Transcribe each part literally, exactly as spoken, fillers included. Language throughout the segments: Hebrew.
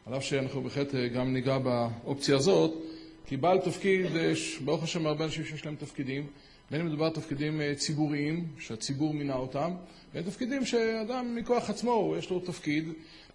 על אף שאנחנו בהחלט גם ניגע באופציה הזאת, כי בעל תפקיד, ברוך השם הרבה אנשים שיש להם תפקידים, בין אם מדובר תפקידים ציבוריים, שהציבור מינה אותם, ותפקידים שאדם מכוח עצמו, יש לו תפקיד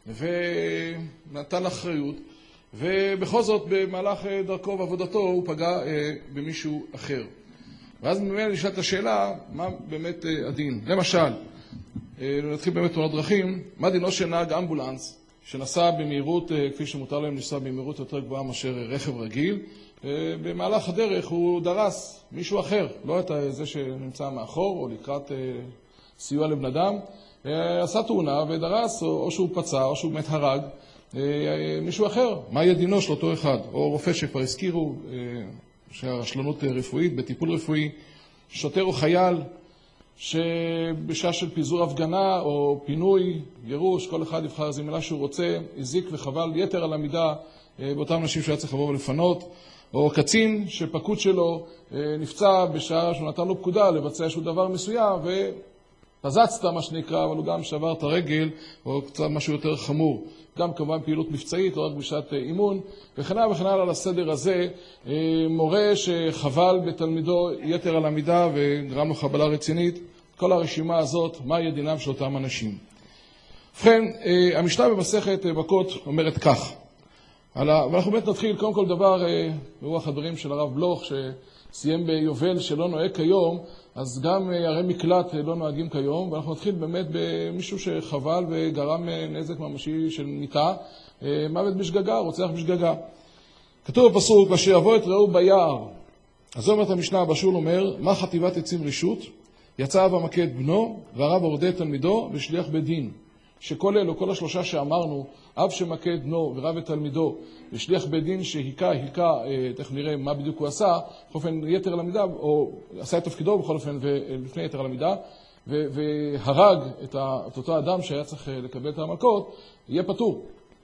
ונתן אחריות, ובכל זאת במהלך דרכו ועבודתו הוא פגע במישהו אחר. ואז ממילא נשאלת השאלה, מה באמת הדין? למשל, נתחיל באמת תאונות דרכים, מה דינו של נהג אמבולנס, שנסע במהירות, כפי שמותר להם לנסוע במהירות יותר גבוהה מאשר רכב רגיל, במהלך הדרך הוא דרס מישהו אחר, לא את זה שנמצא מאחור או לקראת סיוע לבן אדם, עשה תאונה ודרס, או שהוא פצע או שהוא מת הרג מישהו אחר. מה יהיה דינו של אותו אחד? או רופא שכבר הזכירו שהרשלנות רפואית, בטיפול רפואי, שוטר או חייל שבשעה של פיזור הפגנה או פינוי, גירוש, כל אחד יבחר איזו מילה שהוא רוצה, הזיק וחבל יתר על המידה באותם אנשים שהיה צריך לבוא ולפנות, או קצין שפקוד שלו נפצע בשעה שהוא נתן לו פקודה לבצע איזשהו דבר מסוים ופזצת מה שנקרא, אבל הוא גם שבר את הרגל או קצת משהו יותר חמור. גם כמובן פעילות מבצעית, לא רק בשעת אימון, וכן הלאה וכן הלאה. לסדר הזה, מורה שחבל בתלמידו יתר על המידה וגרם לו חבלה רצינית, כל הרשימה הזאת, מה יהיה דינם של אותם אנשים. ובכן, המשנה במסכת מכות אומרת כך, ואנחנו באמת נתחיל קודם כל דבר, ברוח הדברים של הרב בלוך, שסיים ביובל שלא נוהג כיום, אז גם ערי מקלט לא נוהגים כיום, ואנחנו נתחיל באמת במישהו שחבל וגרם נזק ממשי של מיטה, מוות בשגגה, רוצח בשגגה. כתוב בפסוק, אשר יבוא את רעהו ביער. אז זאת אומרת המשנה, בשול אומר, מה חטיבת עצים רשות? יצא אב המכה את בנו, והרב הורדה את תלמידו ושליח בית דין. שכל אלו, כל השלושה שאמרנו, אב שמכה את בנו ורב את תלמידו, ושליח בית דין שהיקה, היקה, תכף נראה מה בדיוק הוא עשה, בכל אופן יתר על המידה, או עשה את תפקידו בכל אופן ולפני יתר על המידה, והרג את אותו אדם שהיה צריך לקבל את המלכות, יהיה פטור.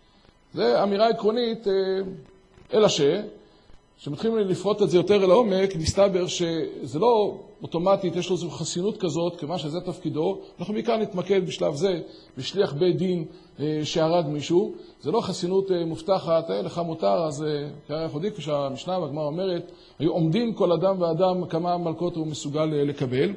זה אמירה עקרונית, אלא ש... שמתחילים לפרוט את זה יותר אל העומק, נסתבר שזה לא אוטומטית, יש לו איזו חסינות כזאת, כמה שזה תפקידו. אנחנו מכאן נתמקד בשלב זה, בשליח בית דין שהרג מישהו. זה לא חסינות מובטחת, לך מותר, אז כהרי יחודי, כפי שהמשנה והגמרא אומרת, היו עומדים כל אדם ואדם כמה מלכות הוא מסוגל לקבל.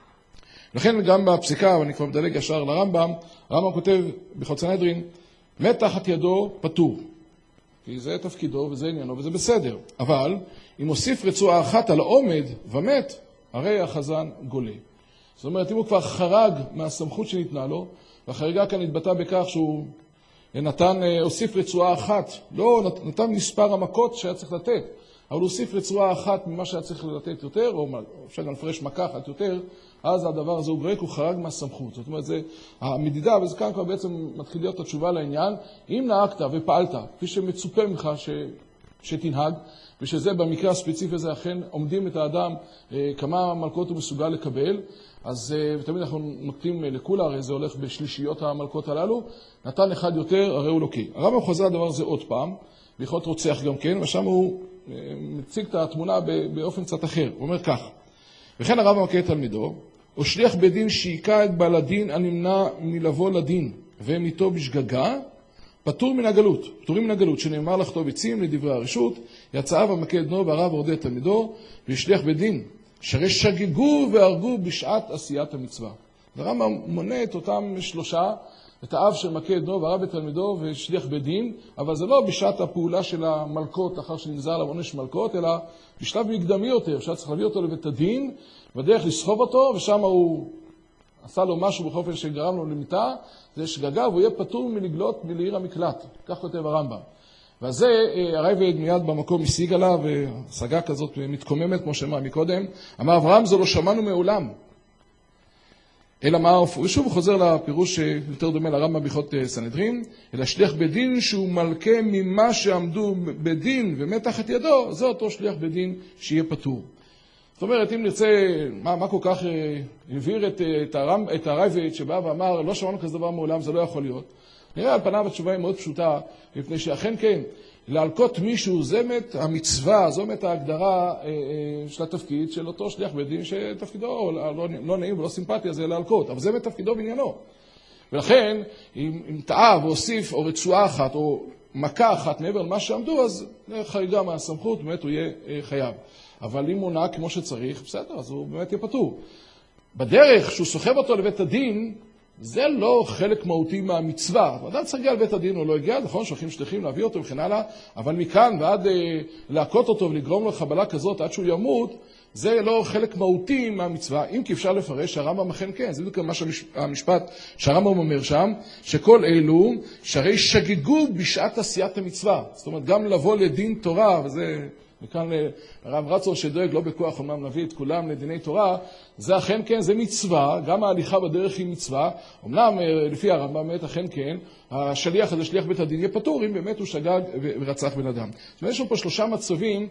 לכן גם בפסיקה, ואני כבר מדלג ישר לרמב"ם, הרמב"ם כותב בכל סנהדרין, מת תחת ידו פטור. כי זה תפקידו וזה עניינו וזה בסדר. אבל אם הוסיף רצועה אחת על העומד ומת, הרי החזן גולה. זאת אומרת, אם הוא כבר חרג מהסמכות שניתנה לו, והחריגה כאן התבטא בכך שהוא נתן, הוסיף רצועה אחת, לא נתן מספר המכות שהיה צריך לתת, אבל הוא הוסיף רצועה אחת ממה שהיה צריך לתת יותר, או אפשר גם לפרש מכה אחת יותר, אז הדבר הזה הוא גרק, הוא חרג מהסמכות. זאת אומרת, זה המדידה, וזה כאן כבר בעצם מתחיל להיות התשובה לעניין. אם נהגת ופעלת, כפי שמצופה ממך ש... שתנהג, ושזה במקרה הספציפי הזה אכן עומדים את האדם כמה מלכות הוא מסוגל לקבל, אז תמיד אנחנו נוקטים לכולה, הרי זה הולך בשלישיות המלכות הללו, נתן אחד יותר, הרי הוא לוקי. הרמב"ם חוזר הדבר הזה עוד פעם, ויכול רוצח גם כן, ושם הוא מציג את התמונה באופן קצת אחר. הוא אומר כך, וכן הרמב"ם מכה את תלמידו, או שליח בית דין שהיכה את בעל הדין הנמנע מלבוא לדין, והם איתו בשגגה, פטור מן הגלות, פטורים מן הגלות, שנאמר לחטוב עצים לדברי הרשות, יצא אב המכה את בנו והרב הורדה את תלמידו, ושליח בית דין, שהרי שגגו והרגו בשעת עשיית המצווה. הרמב"ם מונה את אותם שלושה, את האב שמכה את בנו והרב את תלמידו ושליח בית דין, אבל זה לא בשעת הפעולה של המלכות, אחר שנגזר עליו עונש מלכות, אלא בשלב מקדמי יותר, אפשר צריך להביא אותו לבית הדין, בדרך לסחוב אותו, ושם הוא עשה לו משהו בכל אופן שגרם לו למיטה, זה שגגה, והוא יהיה פטור מלגלות מלעיר המקלט. כך כותב הרמב"ם. וזה, הרייבד מיד במקום השיג עליו, והשגה כזאת מתקוממת, כמו שאמר מקודם, אמר אברהם, זה לא שמענו מעולם. אלא מה, ושוב הוא חוזר לפירוש יותר דומה לרמב"ם בהלכות סנהדרין, אלא שליח בית דין שהוא מלכה ממה שעמדו בדין ומת תחת ידו, זה אותו שליח בית דין שיהיה פטור. זאת אומרת, אם נרצה, מה, מה כל כך הבהיר את, את, הרמב, את הרייבד שבא ואמר, לא שמענו כזה דבר מעולם, זה לא יכול להיות. נראה על פניו התשובה היא מאוד פשוטה, מפני שאכן כן, להלקות מישהו, זה מת המצווה, זו מת ההגדרה אה, אה, של התפקיד של אותו שליח בית דין, שתפקידו לא, לא נעים ולא סימפטיה, זה להלקות, אבל זה מת תפקידו בעניינו. ולכן, אם, אם טעה והוסיף או רצועה אחת, או מכה אחת מעבר למה שעמדו, אז חריגה מהסמכות, באמת הוא יהיה חייב. אבל אם הוא נהג כמו שצריך, בסדר, אז הוא באמת יהיה פטור. בדרך שהוא סוחב אותו לבית הדין, זה לא חלק מהותי מהמצווה. אדם צריך להגיע לבית הדין, הוא לא הגיע, נכון, שולחים שליחים להביא אותו וכן הלאה, אבל מכאן ועד אה, להכות אותו ולגרום לו חבלה כזאת עד שהוא ימות, זה לא חלק מהותי מהמצווה, אם כי אפשר לפרש שהרמב"ם אכן כן, זה בדיוק מה שהמשפט שהרמב"ם אומר שם, שכל אלו שהרי שגגו בשעת עשיית המצווה. זאת אומרת, גם לבוא לדין תורה, וזה וכאן הרב רצון שדואג לא בכוח אומנם להביא את כולם לדיני תורה, זה אכן כן, זה מצווה, גם ההליכה בדרך היא מצווה, אומנם לפי הרמב"ם באמת אכן כן, השליח הזה, שליח בית הדין, יהיה פטור אם באמת הוא שגג ורצח בן אדם. זאת אומרת, יש לנו פה שלושה מצבים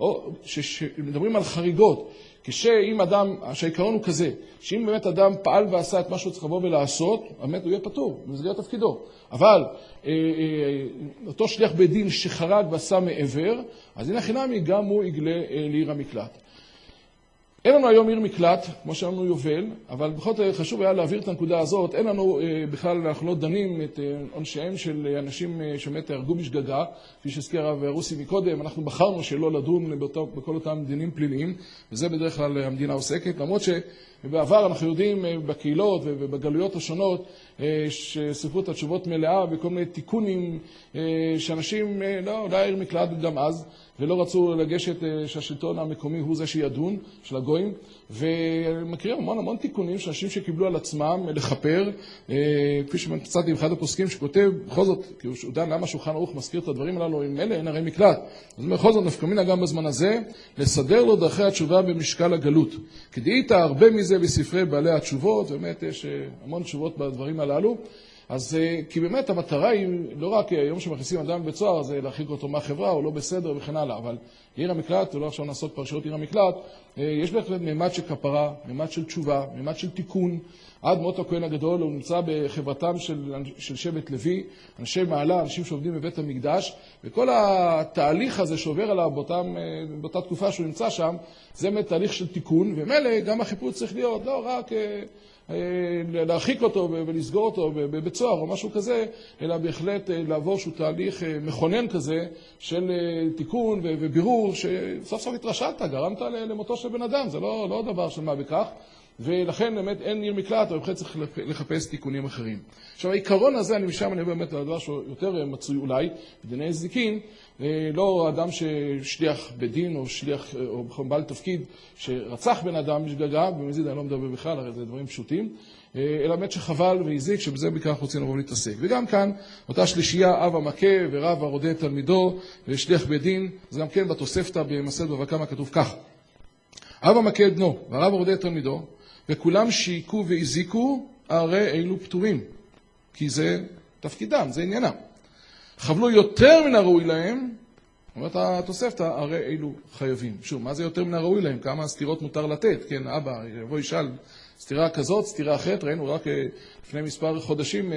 שמדברים על חריגות, כשאם אדם, שהעיקרון הוא כזה, שאם באמת אדם פעל ועשה את מה שהוא צריך לבוא ולעשות, באמת הוא יהיה פטור, במסגרת תפקידו. אבל אה, אה, אותו שליח בית דין שחרג ועשה מעבר, אז הנה חינמי גם הוא יגלה אה, לעיר המקלט. אין לנו היום עיר מקלט, כמו שאמרנו יובל, אבל בכל זאת חשוב היה להעביר את הנקודה הזאת. אין לנו אה, בכלל, אנחנו לא דנים את אה, עונשיהם של אנשים אה, שבאמת הרגו בשגגה, כפי שהזכיר הרב רוסי מקודם. אנחנו בחרנו שלא לדון באותו, בכל אותם דינים פליליים, וזה בדרך כלל המדינה עוסקת, למרות שבעבר אנחנו יודעים אה, בקהילות ובגלויות השונות, אה, שספרו את התשובות מלאה וכל מיני תיקונים אה, שאנשים, אה, לא, לא היה עיר מקלט גם אז, ולא רצו לגשת שהשלטון המקומי הוא זה שידון, של הגויים, ומכירים המון המון תיקונים של אנשים שקיבלו על עצמם לחפר, כפי שמצאתי עם אחד הפוסקים שכותב, בכל זאת, כי הוא דן למה שולחן ערוך מזכיר את הדברים הללו, עם אלה אין הרי מקלט. אז בכל זאת נפקא מינה גם בזמן הזה, לסדר לו דרכי התשובה במשקל הגלות. כדאית הרבה מזה בספרי בעלי התשובות, באמת יש המון תשובות בדברים הללו, אז כי באמת המטרה היא לא רק היום שמכניסים אדם בבית סוהר, זה להרחיק אותו מהחברה, הוא לא בסדר וכן הלאה, אבל עיר המקלט, ולא עכשיו נעסוק פרשיות עיר המקלט, יש בהחלט ממד של כפרה, ממד של תשובה, ממד של תיקון. עד מות הכהן הגדול הוא נמצא בחברתם של, של שבט לוי, אנשי מעלה, אנשים שעובדים בבית המקדש, וכל התהליך הזה שעובר עליו באותם, באותה תקופה שהוא נמצא שם, זה באמת תהליך של תיקון, ומילא גם החיפוש צריך להיות, לא רק להרחיק אותו ולסגור אותו בבית סוהר או משהו כזה, אלא בהחלט לעבור שהוא תהליך מכונן כזה של תיקון ובירור, שסוף סוף התרשלת, גרמת למותו של בן אדם, זה לא, לא דבר של מה בכך, ולכן באמת אין עיר מקלט, אבל בכלל צריך לחפש תיקונים אחרים. עכשיו העיקרון הזה, אני משם אני באמת הדבר שהוא יותר מצוי אולי, בדיני נזיקין, לא אדם ששליח בדין או שליח או בעל תפקיד שרצח בן אדם בשגגה, במזיד אני לא מדבר בכלל, הרי זה דברים פשוטים, אלא באמת שחבל והזיק, שבזה בעיקר אנחנו רוצים לבוא להתעסק. וגם כאן, אותה שלישייה, אב המכה ורב הרודה תלמידו ושליח בדין, זה גם כן בתוספתא במסכת בבא קמא כתוב כך: אב המכה את בנו והרב הרודה תלמידו, וכולם שיקו והזיקו, הרי אלו פטורים, כי זה תפקידם, זה עניינם. חבלו יותר מן הראוי להם, אומרת התוספתא, הרי אלו חייבים. שוב, מה זה יותר מן הראוי להם? כמה סתירות מותר לתת? כן, אבא יבוא ישאל סתירה כזאת, סתירה אחרת, ראינו רק לפני מספר חודשים,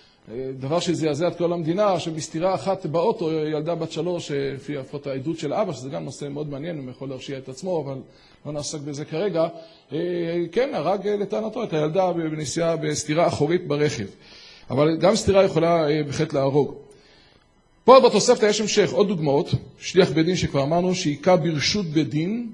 דבר שזעזע את כל המדינה, שבסתירה אחת באוטו ילדה בת שלוש, לפי הפות העדות של אבא, שזה גם נושא מאוד מעניין, הוא יכול להרשיע את עצמו, אבל לא נעסק בזה כרגע. כן, הרג לטענתו את הילדה בנסיעה בסתירה אחורית ברכב. אבל גם סתירה יכולה בהחלט להרוג. פה בתוספתא יש המשך עוד דוגמאות, שליח בית דין שכבר אמרנו, שהיכה ברשות בית דין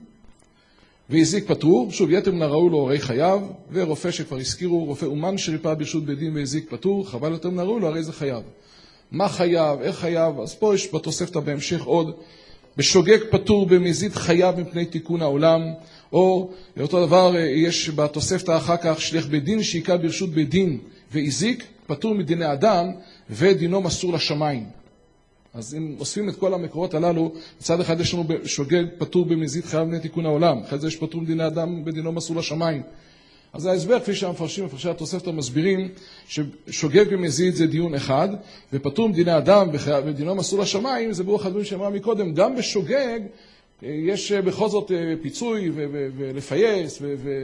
והזיק פטור, שוב יתר מן הראוי לו הרי חייב, ורופא שכבר הזכירו, רופא אומן שריפא ברשות בית דין והזיק פטור, חבל יותר מן הראוי לו הרי זה חייב. מה חייב, איך חייב, אז פה יש בתוספתא בהמשך עוד, בשוגג פטור במזיד חייב מפני תיקון העולם, או אותו דבר יש בתוספתא אחר כך שליח בית דין שהיכה ברשות בית דין והזיק פטור מדיני אדם ודינו מסור לשמיים. אז אם אוספים את כל המקורות הללו, מצד אחד יש לנו שוגג פטור במזיד חייב מפני תיקון העולם, אחרי זה יש פטור מדיני אדם ודינו מסור לשמיים. אז ההסבר, כפי שהמפרשים, מפרשי התוספתא מסבירים, ששוגג במזיד זה דיון אחד, ופטור מדיני אדם ודינו מסור לשמיים, זה ברוח הדברים שאמרה מקודם, גם בשוגג יש בכל זאת פיצוי ולפייס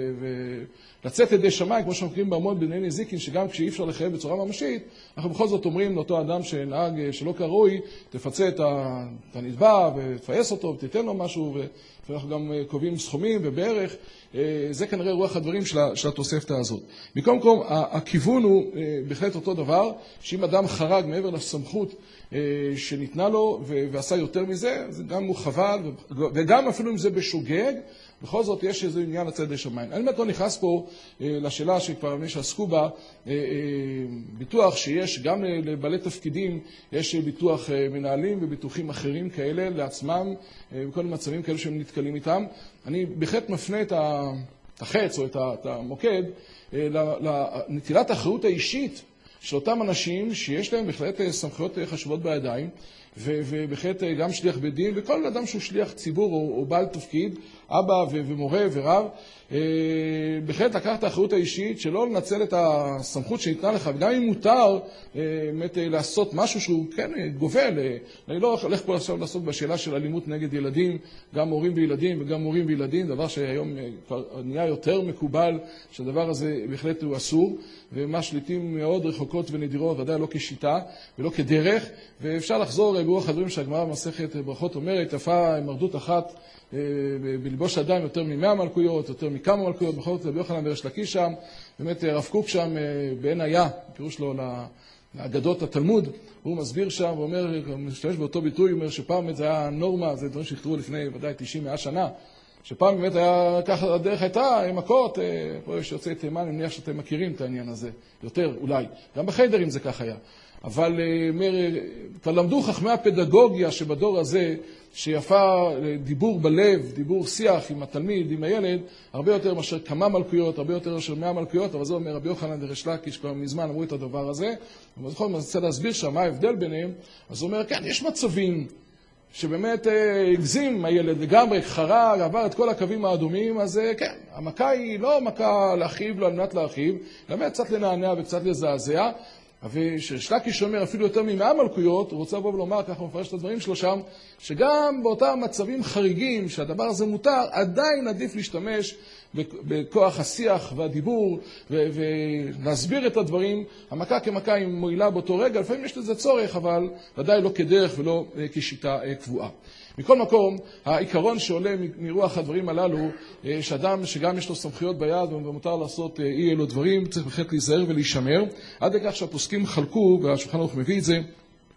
ולצאת ידי שמיים, כמו שאומרים בהמון בדיני נזיקין, שגם כשאי אפשר לחייב בצורה ממשית, אנחנו בכל זאת אומרים לאותו אדם שנהג שלא כראוי, תפצה את הנתבע ותפייס אותו ותיתן לו משהו אנחנו גם קובעים סכומים ובערך, זה כנראה רוח הדברים של התוספתא הזאת. מכל מקום, הכיוון הוא בהחלט אותו דבר, שאם אדם חרג מעבר לסמכות שניתנה לו ועשה יותר מזה, זה גם הוא חבל, וגם אפילו אם זה בשוגג, בכל זאת יש איזה עניין לצד ידי שמיים. אני באמת לא נכנס פה לשאלה שכבר מי שעסקו בה, ביטוח שיש גם לבעלי תפקידים, יש ביטוח מנהלים וביטוחים אחרים כאלה לעצמם, בכל מיני מצבים כאלה שהם נתקלים איתם. אני בהחלט מפנה את החץ או את המוקד לנטילת האחריות האישית של אותם אנשים שיש להם בהחלט סמכויות חשובות בידיים, ובהחלט גם שליח בית דין, וכל אדם שהוא שליח ציבור או, או בעל תפקיד, אבא ומורה ורב, בהחלט לקח את האחריות האישית שלא לנצל את הסמכות שניתנה לך, וגם אם מותר באמת לעשות משהו שהוא כן גובל. אני לא הולך פה עכשיו לעסוק בשאלה של אלימות נגד ילדים, גם הורים וילדים וגם מורים וילדים, דבר שהיום כבר נהיה יותר מקובל, שהדבר הזה בהחלט הוא אסור, ומה שליטים מאוד רחוקות ונדירות, ודאי לא כשיטה ולא כדרך, ואפשר לחזור ברוח הדברים שהגמרא במסכת ברכות אומרת, יפה מרדות אחת בלבוש אדם יותר ממאה מלכויות, יותר מכמה מלכויות, בכל זאת רבי יוחנן וריש לקיש שם, באמת הרב קוק שם בעין היה, פירוש לו לאגדות התלמוד, הוא מסביר שם ואומר, הוא משתמש באותו ביטוי, הוא אומר שפעם זה היה נורמה, זה דברים שנכתבו לפני ודאי תשעים מאה שנה, שפעם באמת היה ככה, הדרך הייתה מכות, פה יש יוצאי תימן, אני מניח שאתם מכירים את העניין הזה, יותר אולי, גם בחיידרים זה כך היה. אבל כבר למדו חכמי הפדגוגיה שבדור הזה, שיפה דיבור בלב, דיבור שיח עם התלמיד, עם הילד, הרבה יותר מאשר כמה מלכויות, הרבה יותר מאשר מאה מלכויות, אבל זה אומר רבי יוחנן וריש לקיש, כבר מזמן אמרו את הדבר הזה, אבל זכור, אני רוצה להסביר שם מה ההבדל ביניהם, אז הוא אומר, כן, יש מצבים שבאמת הגזים הילד לגמרי, חרג, עבר את כל הקווים האדומים, אז כן, המכה היא לא מכה להרחיב, לא על מנת להרחיב, באמת קצת לנענע וקצת לזעזע, וריש לקיש אומר אפילו יותר ממאה מלכויות, הוא רוצה לבוא ולומר, ככה הוא מפרש את הדברים שלו שם, שגם באותם מצבים חריגים שהדבר הזה מותר, עדיין עדיף להשתמש בכוח השיח והדיבור ולהסביר את הדברים. המכה כמכה היא מועילה באותו רגע, לפעמים יש לזה צורך, אבל ודאי לא כדרך ולא כשיטה קבועה. מכל מקום, העיקרון שעולה מרוח הדברים הללו, שאדם שגם יש לו סמכויות ביד ומותר לעשות אי אלו דברים, צריך בהחלט להיזהר ולהישמר, עד לכך שהפוסקים חלקו, והשולחן ערוך מביא את זה,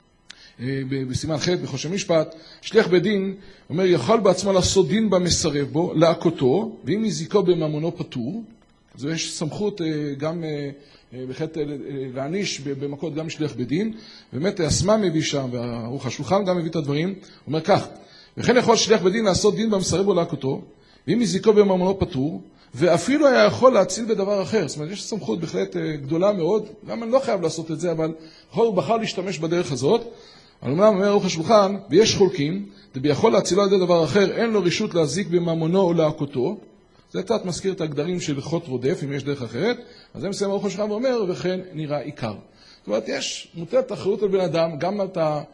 בסימן ח' בחושן משפט, שליח בית דין, אומר, יכול בעצמו לעשות דין במסרב בו, להכותו, ואם יזיקו בממונו פטור, אז יש סמכות גם בהחלט להעניש במכות גם שליח בית דין, באמת הסמ"ם מביא שם, והערוך השולחן גם מביא את הדברים, הוא אומר כך, וכן יכול שליח בית דין לעשות דין במסרב בו להכותו, ואם יזיקו בממונו פטור, ואפילו היה יכול להציל בדבר אחר. זאת אומרת, יש סמכות בהחלט גדולה מאוד, גם אני לא חייב לעשות את זה, אבל הוא בחר להשתמש בדרך הזאת. אבל אומנם אומר ערוך השולחן, ויש חולקים, וביכול להצילו על ידי דבר אחר, אין לו רשות להזיק בממונו או להכותו. זה קצת מזכיר את הגדרים של חוט רודף, אם יש דרך אחרת. אז זה מסיים ערוך השולחן ואומר, וכן נראה עיקר. זאת אומרת, יש מוטלת אחריות על בן אדם, גם אתה,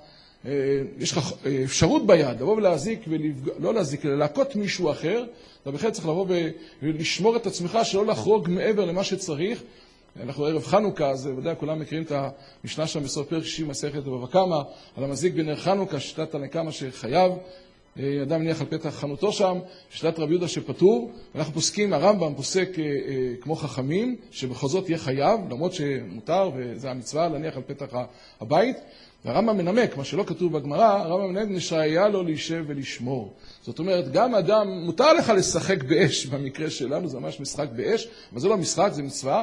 יש לך אפשרות ביד, לבוא ולהזיק, ולפג... לא להזיק, אלא להכות מישהו אחר, אתה בכלל צריך לבוא ולשמור את עצמך שלא לחרוג מעבר למה שצריך. אנחנו ערב חנוכה, אז ודאי כולם מכירים את המשנה שם בסוף פרק שישי מסכת בבא קמא, על המזיק בנר חנוכה, שיטת הנקמה שחייב, אדם מניח על פתח חנותו שם, שיטת רבי יהודה שפטור, אנחנו פוסקים, הרמב"ם פוסק כמו חכמים, שבכל זאת יהיה חייב, למרות שמותר, וזה המצווה להניח על פתח הבית, והרמב"ם מנמק, מה שלא כתוב בגמרא, הרמב"ם מנמק נשאיה לו להישב ולשמור. זאת אומרת, גם אדם, מותר לך לשחק באש, במקרה שלנו זה ממש משחק באש, אבל זה לא משחק, זה מצווה.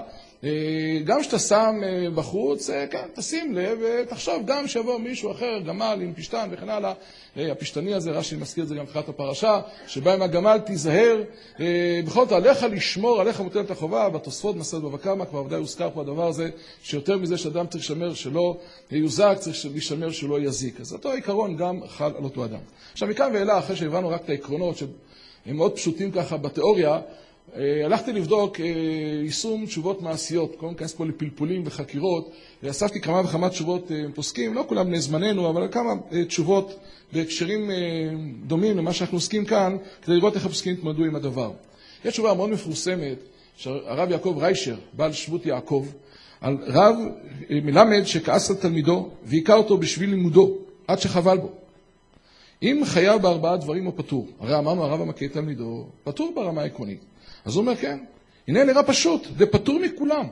גם שאתה שם בחוץ, כן, תשים לב, ותחשוב גם שיבוא מישהו אחר, גמל עם פשטן וכן הלאה. הפשטני הזה, רש"י מזכיר את זה גם בתחילת הפרשה, שבא עם הגמל תיזהר, בכל זאת עליך לשמור, עליך מוטלת החובה, בתוספות מסעד בבא קמא, כבר ודאי הוזכר פה הדבר הזה, שיותר מזה שאדם צריך לשמר שלא יוזק, צריך לשמר שלא יזיק. אז אותו העיקרון גם חל על אותו אדם. עכשיו מכאן ואלה, אחרי שהבנו רק את העקרונות, שהם מאוד פשוטים ככה בתיאוריה, הלכתי לבדוק יישום תשובות מעשיות, קודם כנס פה לפלפולים וחקירות, אספתי כמה וכמה תשובות פוסקים, לא כולם בני זמננו, אבל כמה תשובות בהקשרים דומים למה שאנחנו עוסקים כאן, כדי לראות איך הפוסקים התמודדו עם הדבר. יש תשובה מאוד מפורסמת, שהרב יעקב ריישר, בעל שבות יעקב, על רב מלמד שכעס על תלמידו, והיכה אותו בשביל לימודו, עד שחבל בו. אם חייב בארבעה דברים או פטור, הרי אמרנו הרב המכה תלמידו, פטור ברמה העקרונית. אז הוא אומר כן, הנה נראה פשוט, זה פטור מכולם.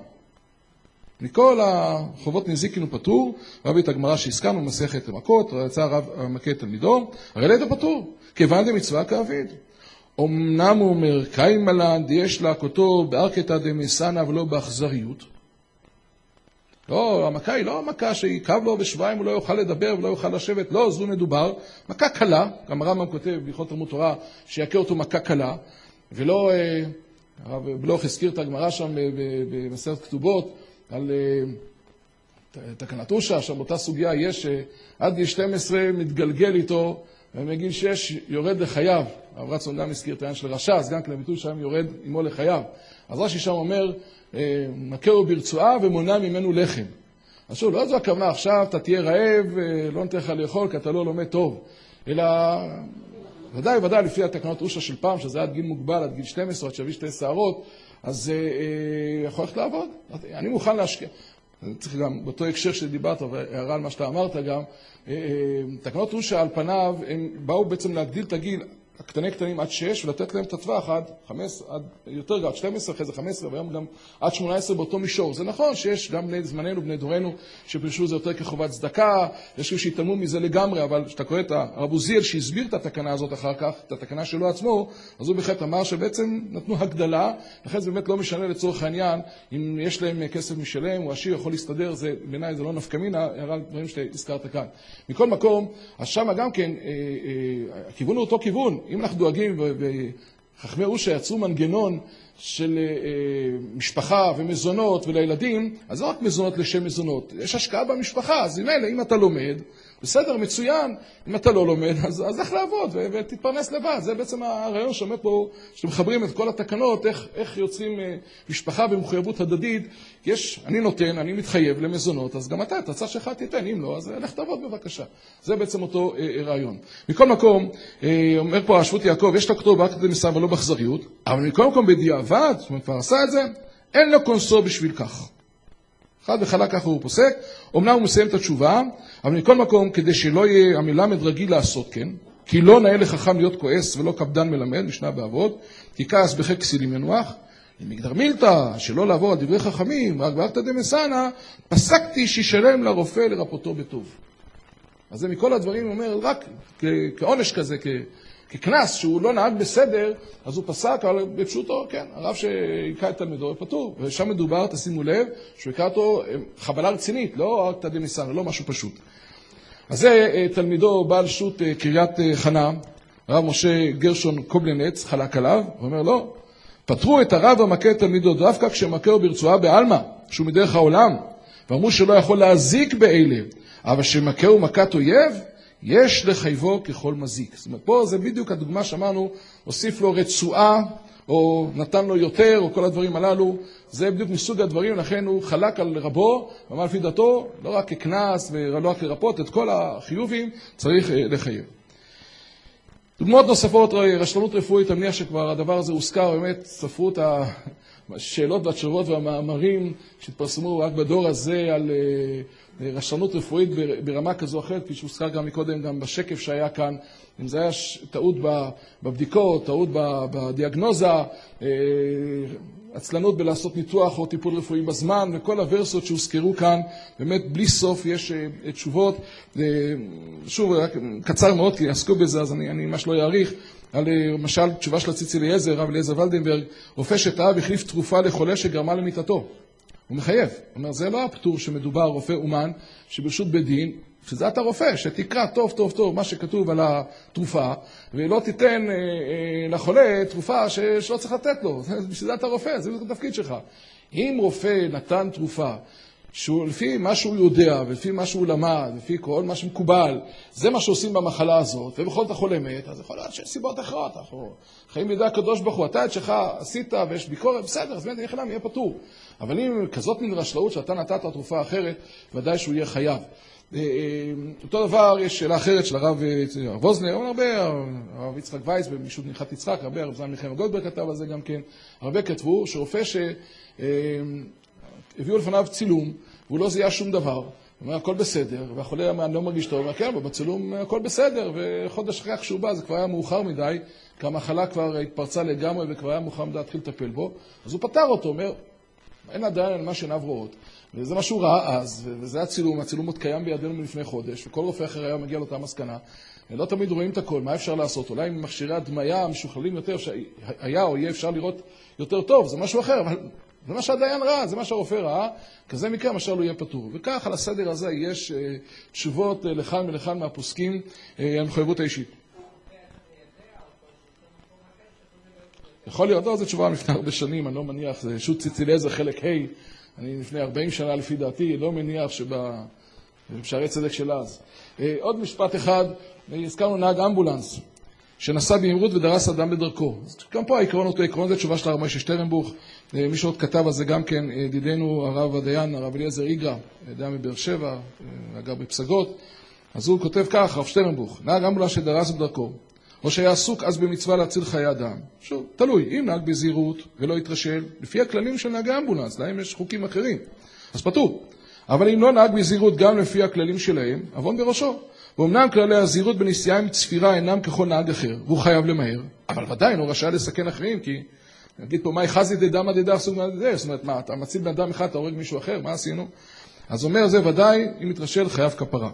מכל החובות נזיקין הוא פטור, רבי את הגמרא שהזכרנו, מסכת מכות, רצה הרב המכה תלמידו, הרי לידו פטור, כיוון דמצווה כאביד. אמנם הוא אומר, קיים מלן, יש להכותו בארקתא דמסנא ולא באכזריות. לא, המכה היא לא המכה שיכאב לו בשבועיים, הוא לא יוכל לדבר ולא יוכל לשבת, לא, זו מדובר, מכה קלה, גם הרמב"ם כותב בהלכות תלמוד תורה, שיכה אותו מכה קלה, ולא, הרב בלוך הזכיר את הגמרא שם במסכת כתובות, על תקנת אושה, שם באותה סוגיה יש עד גיל שתים עשרה מתגלגל איתו, ומגיל שש יורד לחייו. הרב רצון גם הזכיר את העניין של רשע, אז גם כן הביטוי שם יורד עמו לחייו. אז רש"י שם אומר, מכהו ברצועה ומונע ממנו לחם. אז שוב, לא זו הכוונה עכשיו, אתה תהיה רעב, לא נתן לך לאכול, כי אתה לא לומד טוב. אלא, ודאי ודאי לפי התקנות אושה של פעם, שזה עד גיל מוגבל, עד גיל שתים עשרה, עד שווה שתי שערות, אז אה, יכול ללכת לעבוד. אני מוכן להשקיע. אני צריך גם, באותו הקשר שדיברת, והערה על מה שאתה אמרת גם, אה, תקנות אושה על פניו, הם באו בעצם להגדיל את הגיל, הקטני קטנים עד שש, ולתת להם את הטווח עד חמש, עד יותר גם, עד שתים עשרה, אחרי זה חמש עשרה, והיום גם עד שמונה עשרה באותו מישור. זה נכון שיש גם בני זמננו, בני דורנו, שפרשו זה יותר כחובת צדקה, יש שהתעלמו מזה לגמרי, אבל כשאתה קורא את הרב עוזיאל שהסביר את התקנה הזאת אחר כך, את התקנה שלו עצמו, אז הוא בהחלט אמר שבעצם נתנו הגדלה, לכן זה באמת לא משנה לצורך העניין, אם יש להם כסף משלם, או עשיר יכול להסתדר, זה, בעיניי זה לא נפקא מינה, הערה דברים שהזכרת כאן. מכל מקום, אז שם גם כן, אה, אה, הכיוון הוא אותו כיוון. אם אנחנו דואגים, וחכמי אושה יצרו מנגנון של משפחה ומזונות ולילדים, אז לא רק מזונות לשם מזונות, יש השקעה במשפחה, אז אלה, אם אתה לומד, בסדר, מצוין, אם אתה לא לומד, אז, אז איך לעבוד ותתפרנס לבד. זה בעצם הרעיון שאומר פה, שאתם מחברים את כל התקנות, איך, איך יוצרים משפחה במחויבות הדדית. יש, אני נותן, אני מתחייב למזונות, אז גם אתה, את הצד שלך תיתן, אם לא, אז לך תעבוד בבקשה. זה בעצם אותו אה, רעיון. מכל מקום, אה, אומר פה השבות יעקב, יש לכתוב בארקתא דמסנא ולא באכזריות, אבל מכל מקום בדיעבד, זאת אומרת, כבר עשה את זה, אין לו קונסו בשביל כך. חד וחלק ככה הוא פוסק, אמנם הוא מסיים את התשובה, אבל מכל מקום, כדי שלא יהיה המלמד רגיל לעשות כן, כי לא נאה לחכם להיות כועס ולא קפדן מלמד, משנה באבות, כי כעס בחק כסילים ינוח, אם מגדר מילתא, שלא לעבור על דברי חכמים, רק בארקתא דמסנא, פסקתי שישלם לרופא לרפאותו בטוב. אז זה מכל הדברים הוא אומר, רק כעונש כזה, ככנס שהוא לא נהג בסדר, אז הוא פסק, אבל בפשוטו, כן, הרב שהיכה את תלמידו פטור, ושם מדובר, תשימו לב, שהוא היכה אותו חבלה רצינית, לא ארקתא דמסנא, לא משהו פשוט. אז זה תלמידו בעל שו"ת קריית חנה, הרב משה גרשון קובלנץ, חלק עליו, הוא אומר לא, פטרו את הרב המכה תלמידו דווקא כשמכהו ברצועה בעלמא, שהוא מדרך העולם, ואמרו שלא יכול להזיק באלה, אבל שמכהו מכת אויב, יש לחייבו ככל מזיק. זאת אומרת, פה זה בדיוק הדוגמה שאמרנו, הוסיף לו רצועה, או נתן לו יותר, או כל הדברים הללו, זה בדיוק מסוג הדברים, לכן הוא חלק על רבו, ואמר לפי דתו, לא רק ככנס ולא רק לרפות, את כל החיובים צריך לחייב. דוגמאות נוספות, רשלנות רפואית, אני מניח שכבר הדבר הזה הוזכר, באמת ספרו את השאלות והתשובות והמאמרים שהתפרסמו רק בדור הזה על רשלנות רפואית ברמה כזו או אחרת, כפי שהוזכר גם מקודם, גם בשקף שהיה כאן, אם זה היה טעות בבדיקות, טעות בדיאגנוזה, עצלנות בלעשות ניתוח או טיפול רפואי בזמן, וכל הוורסות שהוזכרו כאן, באמת בלי סוף יש תשובות. שוב, רק קצר מאוד, כי עסקו בזה, אז אני, אני ממש לא יעריך, על למשל תשובה של הציץ אליעזר, רב אליעזר ולדנברג, רופא שטעה והחליף תרופה לחולה שגרמה למיתתו. הוא מחייב. הוא אומר, זה לא הפטור שמדובר רופא אומן, שברשות בית דין, שזה אתה רופא, שתקרא טוב טוב טוב מה שכתוב על התרופה, ולא תיתן אה, אה, לחולה תרופה ש... שלא צריך לתת לו. בשביל זה אתה רופא, זה התפקיד שלך. אם רופא נתן תרופה, שהוא לפי מה שהוא יודע, ולפי מה שהוא למד, ולפי כל מה שמקובל, זה מה שעושים במחלה הזאת, ובכל זאת החולה מת, אז יכול להיות שיש סיבות אחרות. אנחנו חיים בידי הקדוש ברוך הוא, אתה את שלך עשית ויש ביקורת, בסדר, אז באמת יחלם, יהיה פטור. אבל אם כזאת מן רשלנות שאתה נתת תרופה אחרת, ודאי שהוא יהיה חייב. אותו דבר, יש שאלה אחרת של הרב ווזנר, אבל הרבה, הרב יצחק וייס במישות מנחת יצחק, הרבה, הרב זמן מיכאל גולדברג כתב על זה גם כן, הרבה כתבו שרופא שהביאו לפניו צילום, והוא לא זיהה שום דבר, הוא אומר, הכל בסדר, והחולה לא מרגיש טוב, הוא אומר, כן, אבל בצילום הכל בסדר, וחודש אחרי כשהוא בא, זה כבר היה מאוחר מדי, כי המחלה כבר התפרצה לגמרי, וכבר היה מאוחר מדי להתחיל לטפל בו, אז הוא פתר אותו, הוא אומר, אין עדיין על מה שעיניו רואות, וזה מה שהוא ראה אז, וזה הצילום, הצילום עוד קיים בידינו מלפני חודש, וכל רופא אחר היה מגיע לאותה מסקנה, לא תמיד רואים את הכל, מה אפשר לעשות? אולי עם מכשירי הדמיה המשוכללים יותר, היה או יהיה אפשר לראות יותר טוב, זה משהו אחר, אבל זה מה שהדיין ראה, זה מה שהרופא ראה, כזה מקרה משל הוא יהיה פטור. וכך על הסדר הזה יש uh, תשובות uh, לכאן ולכאן מהפוסקים, uh, המחויבות האישית. יכול להיות, לא, זו תשובה לפני הרבה שנים, אני לא מניח, זה שו"ת ציציליעזר חלק ה', אני לפני ארבעים שנה לפי דעתי, לא מניח שבשערי צדק של אז. Uh, עוד משפט אחד, הזכרנו נהג אמבולנס, שנסע במהירות ודרס אדם בדרכו. אז גם פה העקרון אותו עקרון, זה תשובה של הרב משה שטרנבוך, מי שעוד כתב על זה גם כן, ידידנו הרב הדיין, הרב אליעזר איגרא, דיין מבאר שבע, אגב בפסגות, אז הוא כותב כך, הרב שטרנבוך, נהג אמבולנס שדרס בדרכו, או שהיה עסוק אז במצווה להציל חיי אדם. שוב, תלוי, אם נהג בזהירות ולא יתרשל, לפי הכללים של נהגי אמבולנס, להם יש חוקים אחרים, אז פטור. אבל אם לא נהג בזהירות גם לפי הכללים שלהם, עוון בראשו. ואומנם כללי הזהירות בנסיעה עם צפירה אינם ככל נהג אחר, והוא חייב למהר, אבל ודאי הוא רשאי לסכן אחרים, כי נגיד פה, מה יחזי דדה מה דדה סוג מה דדה? זאת אומרת, מה, אתה מציל בן אדם אחד, אתה הורג מישהו אחר, מה עשינו? אז אומר זה ודאי, אם מתרשל, חייב כפרה.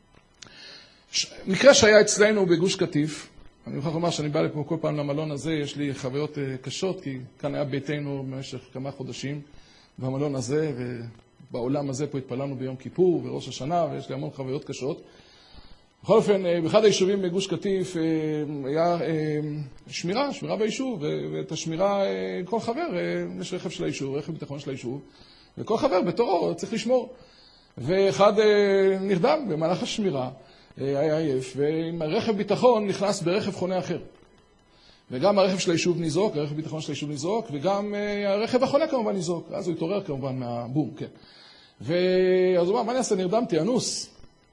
ש... מקרה שהיה אצלנו בגוש קטיף, אני מוכרח לומר שאני בא לפה כל פעם למלון הזה, יש לי חוויות uh, קשות, כי כאן היה ביתנו במשך כמה חודשים, במלון הזה, ובעולם הזה פה התפללנו ביום כיפור, וראש השנה, ויש לי המון חוויות קשות. בכל אופן, באחד היישובים בגוש קטיף היה שמירה, שמירה ביישוב, ואת השמירה, כל חבר, יש רכב של היישוב, רכב ביטחון של היישוב, וכל חבר בתורו צריך לשמור. ואחד נרדם במהלך השמירה, היה עייף, ועם הרכב ביטחון נכנס ברכב חונה אחר. וגם הרכב של היישוב ניזוק, הרכב ביטחון של היישוב ניזוק, וגם הרכב החונה כמובן ניזוק, אז הוא התעורר כמובן מהבום, כן. ואז הוא אמר, מה אני אעשה? נרדמתי, אנוס.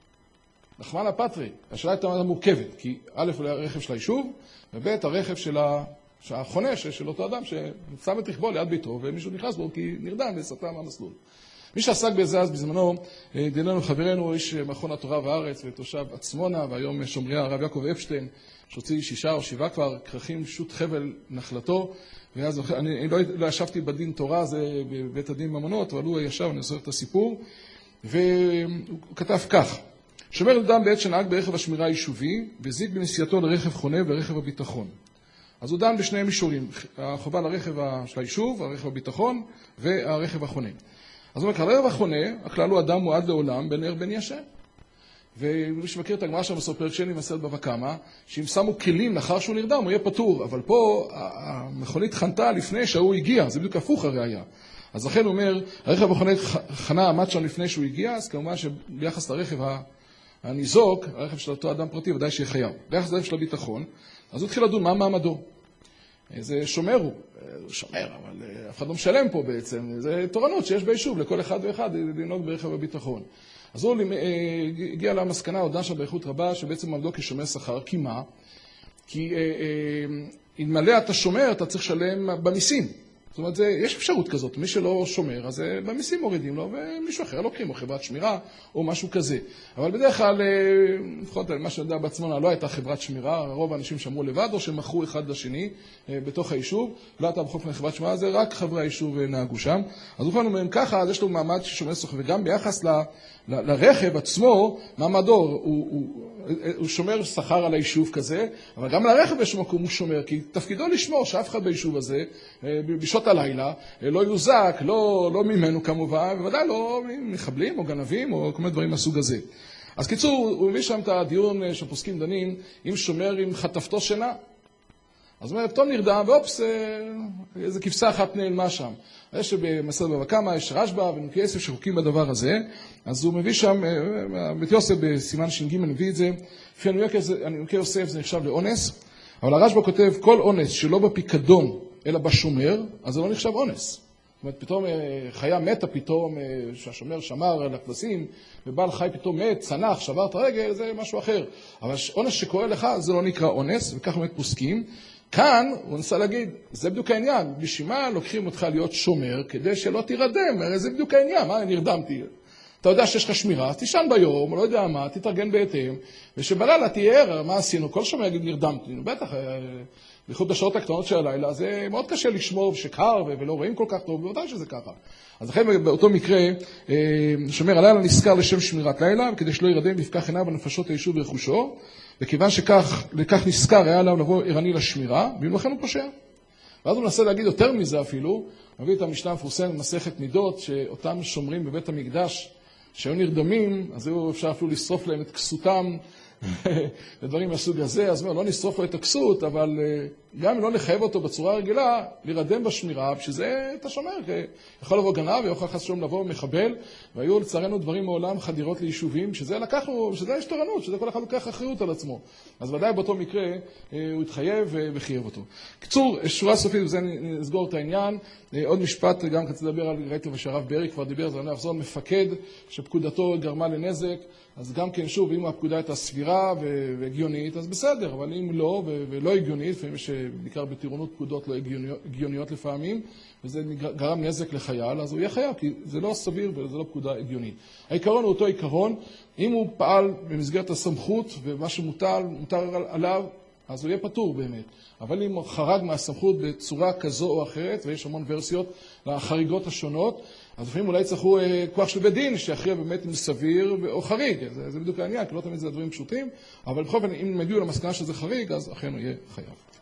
נחמן הפטרי, השאלה הייתה מורכבת, כי א' הוא הרכב של היישוב, וב' הרכב של החונה של אותו אדם ששם את רכבו ליד ביתו, ומישהו נכנס בו כי נרדם וסטה מהמסלול. מי שעסק בזה אז בזמנו, דיננו חברנו, איש מכון התורה והארץ ותושב עצמונה, והיום שומריה הרב יעקב אפשטיין, שהוציא שישה או שבעה כבר כרכים שוט חבל נחלתו, ואז אני לא, לא ישבתי בדין תורה, זה בבית הדין ממונות, אבל הוא ישב, אני אסור את הסיפור, והוא כתב כך, שומר אדם בעת שנהג ברכב השמירה היישובי, וזיג בנסיעתו לרכב חונה ולרכב הביטחון. אז הוא דן בשני מישורים, החובה לרכב של היישוב, הרכב הביטחון והרכב החונה. אז הוא אומר, הרכב החונה, הכלל הוא אדם מועד לעולם, בין ער בין ישן. ומי שמכיר את הגמרא שם בסוף פרק שני מסרת בבא קמא, שאם שמו כלים לאחר שהוא נרדם, הוא יהיה פטור. אבל פה המכונית חנתה לפני שהוא הגיע, זה בדיוק הפוך הרי היה. אז לכן הוא אומר, הרכב החונה חנה עמד שם לפני שהוא הגיע, אז כמובן שביחס לרכב הניזוק, הרכב של אותו אדם פרטי, ודאי שיהיה חייב. ביחס לרכב של הביטחון, אז הוא התחיל לדון מה מעמדו. זה שומר הוא, הוא שומר, אבל אף אחד לא משלם פה בעצם. זה תורנות שיש ביישוב לכל אחד ואחד לנהוג ברכב הביטחון. אז הוא הגיע למסקנה, הודעה שם באיכות רבה, שבעצם מעמדו כשומר שכר, כי מה? כי אלמלא אתה שומר, אתה צריך לשלם במיסים. זאת אומרת, זה, יש אפשרות כזאת, מי שלא שומר, אז במיסים מורידים לו, ומישהו אחר לוקחים, או חברת שמירה, או משהו כזה. אבל בדרך כלל, לפחות מה שיודע בעצמונה, לא הייתה חברת שמירה, רוב האנשים שמרו לבד, או שמכרו אחד לשני בתוך היישוב, לא הייתה בכל פעם חברת שמירה, זה רק חברי היישוב נהגו שם. אז הוא אומרים ככה, אז יש לו מעמד ששומר שכר, וגם ביחס ל, ל, לרכב עצמו, מעמדו, הוא, הוא, הוא שומר שכר על היישוב כזה, אבל גם לרכב יש מקום הוא שומר, כי תפקידו לשמור שאף אחד ביישוב הזה, בשעות הלילה, לא יוזק, לא, לא ממנו כמובן, ובוודאי לא מחבלים או גנבים או כל מיני דברים מהסוג הזה. אז קיצור, הוא מביא שם את הדיון שפוסקים דנים, אם שומר עם חטפתו שינה. אז הוא אומר, פתאום נרדם, ואופס, איזו כבשה אחת נעלמה שם. יש שבמסרת בבא קמא, יש רשב"א ונוקי אסף שחוקים בדבר הזה, אז הוא מביא שם, בית יוסף בסימן ש"ג מביא את זה, לפי הנוקי יוסף זה נחשב לאונס, אבל הרשב"א כותב, כל אונס שלא בפיקדון, אלא בשומר, אז זה לא נחשב אונס. זאת אומרת, פתאום חיה מתה פתאום, שהשומר שמר על הכבשים, ובעל חי פתאום מת, צנח, שבר את הרגל, זה משהו אחר. אבל אונס שקורה לך, זה לא נקרא אונס, וכך באמת פוסקים. כאן, הוא נסה להגיד, זה בדיוק העניין, בשביל מה לוקחים אותך להיות שומר, כדי שלא תירדם, הרי זה בדיוק העניין, מה, נרדמתי. אתה יודע שיש לך שמירה, אז תישן ביום, לא יודע מה, תתארגן בהתאם, ושבלילה תהיה ער, מה עשינו? כל שומע יגיד נרדמתי, בטח, בייחוד בשעות הקטנות של הלילה, זה מאוד קשה לשמור שקר ולא רואים כל כך טוב, ובוודאי שזה ככה. אז לכן באותו מקרה, שומר הלילה נזכר לשם שמירת לילה, וכדי שלא ירדם ויפקח עיניו בנפשות היישוב ורכושו, וכיוון שכך, לכך נזכר היה עליו לבוא ערני לשמירה, ואם לכן הוא פושע. ואז הוא מנסה להגיד יותר מזה אפילו, מביא את המשנה המפורסמת במסכת מידות, שאותם שומרים בבית המקדש, שהיו נרדמים, אז אפשר אפילו לשרוף להם את כסותם, לדברים מהסוג הזה, אז לא נשרוף לו את הכסות, אבל גם אם לא נחייב אותו בצורה רגילה, להירדם בשמירה, שזה אתה שומר, יכול לבוא גנב, יכול חס שום לבוא מחבל, והיו לצערנו דברים מעולם חדירות ליישובים, שזה לקחנו, שזה יש תורנות, שזה כל אחד לוקח אחריות על עצמו. אז ודאי באותו מקרה הוא התחייב וחייב אותו. קצור, שורה סופית, וזה נסגור את העניין. עוד משפט, גם כדי לדבר על, ראיתם שהרב ברי כבר דיבר, זה אני אחזור, מפקד שפקודתו גרמה לנזק, אז גם כן שוב, אם הפקודה הייתה סבירה והגיונית, אז בסדר, אבל אם לא, ולא הגיונית, לפעמים יש בעיקר בטירונות פקודות לא הגיוניות לפעמים, וזה גרם נזק לחייל, אז הוא יהיה חייב, כי זה לא סביר וזה לא פקודה הגיונית. העיקרון הוא אותו עיקרון, אם הוא פעל במסגרת הסמכות ומה שמוטל, מותר עליו, אז הוא יהיה פטור באמת. אבל אם הוא חרג מהסמכות בצורה כזו או אחרת, ויש המון ורסיות לחריגות השונות, אז לפעמים אולי צריכו כוח של בית דין, שיכריע באמת אם סביר או חריג. זה, זה בדיוק העניין, כי לא תמיד זה דברים פשוטים, אבל בכל זאת, אם הם הגיעו למסקנה שזה חריג, אז אכן הוא יהיה חייב.